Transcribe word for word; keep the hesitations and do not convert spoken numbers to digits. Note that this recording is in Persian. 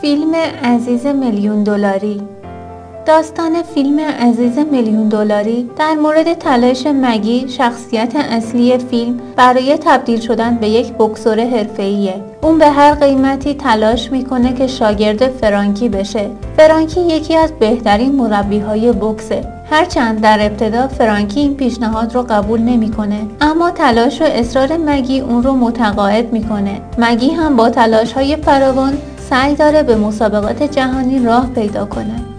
فیلم عزیز میلیون دلاری. داستان فیلم عزیز میلیون دلاری در مورد تلاش مگی، شخصیت اصلی فیلم، برای تبدیل شدن به یک بوکسور حرفه‌ایه. اون به هر قیمتی تلاش میکنه که شاگرد فرانکی بشه. فرانکی یکی از بهترین مربیهای بوکسه. هرچند در ابتدا فرانکی این پیشنهاد رو قبول نمیکنه، اما تلاش و اصرار مگی اون رو متقاعد میکنه. مگی هم با تلاش‌های فراوان سعی داره به مسابقات جهانی راه پیدا کنه.